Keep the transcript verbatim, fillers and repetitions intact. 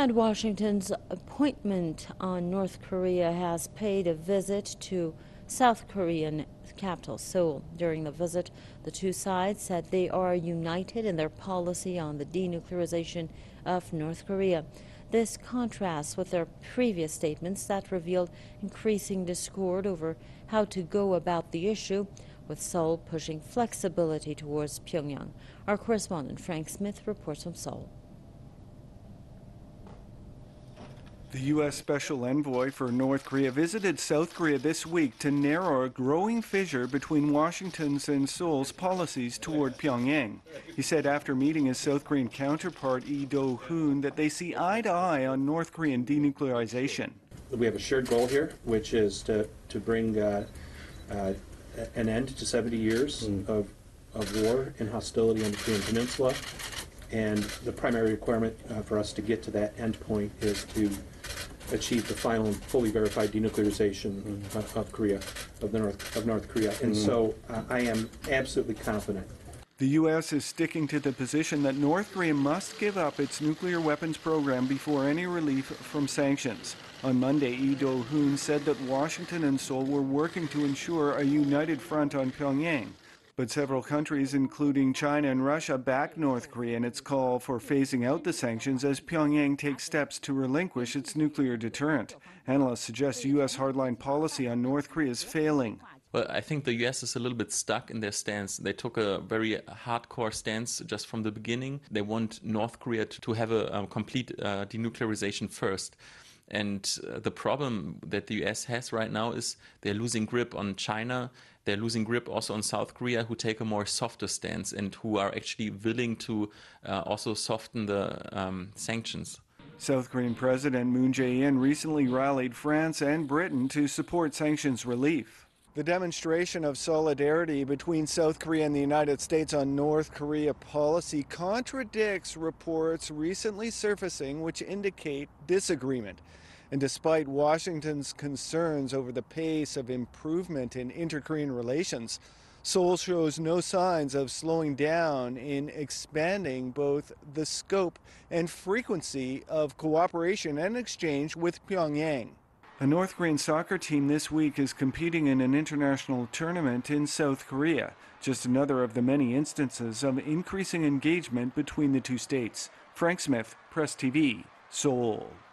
And Washington's appointment on North Korea has paid a visit to South Korean capital Seoul. During the visit, the two sides said they are united in their policy on the denuclearization of North Korea. This contrasts with their previous statements that revealed increasing discord over how to go about the issue, with Seoul pushing flexibility towards Pyongyang. Our correspondent Frank Smith reports from Seoul. The U S Special Envoy for North Korea visited South Korea this week to narrow a growing fissure between Washington's and Seoul's policies toward Pyongyang. He said after meeting his South Korean counterpart Lee Do-hoon that they see eye to eye on North Korean denuclearization. We have a shared goal here, which is to, to bring uh, uh, an end to seventy years mm. of, of war and hostility on the Korean Peninsula. And the primary requirement uh, for us to get to that end point is to achieve the final and fully verified denuclearization mm. of, of Korea, of the North of North Korea. And mm. so uh, I am absolutely confident. The U S is sticking to the position that North Korea must give up its nuclear weapons program before any relief from sanctions. On Monday, Lee Do-hoon said that Washington and Seoul were working to ensure a united front on Pyongyang. But several countries, including China and Russia, back North Korea in its call for phasing out the sanctions as Pyongyang takes steps to relinquish its nuclear deterrent. Analysts suggest U S hardline policy on North Korea is failing. Well, I think the U S is a little bit stuck in their stance. They took a very hardcore stance just from the beginning. They want North Korea to have a um, complete uh, denuclearization first. And uh, the problem that the U S has right now is they're losing grip on China. They're losing grip also on South Korea, who take a more softer stance and who are actually willing to uh, also soften the um, sanctions. South Korean President Moon Jae-in recently rallied France and Britain to support sanctions relief. The demonstration of solidarity between South Korea and the United States on North Korea policy contradicts reports recently surfacing which indicate disagreement. And despite Washington's concerns over the pace of improvement in inter-Korean relations, Seoul shows no signs of slowing down in expanding both the scope and frequency of cooperation and exchange with Pyongyang. A North Korean soccer team this week is competing in an international tournament in South Korea, just another of the many instances of increasing engagement between the two states. Frank Smith, Press T V, Seoul.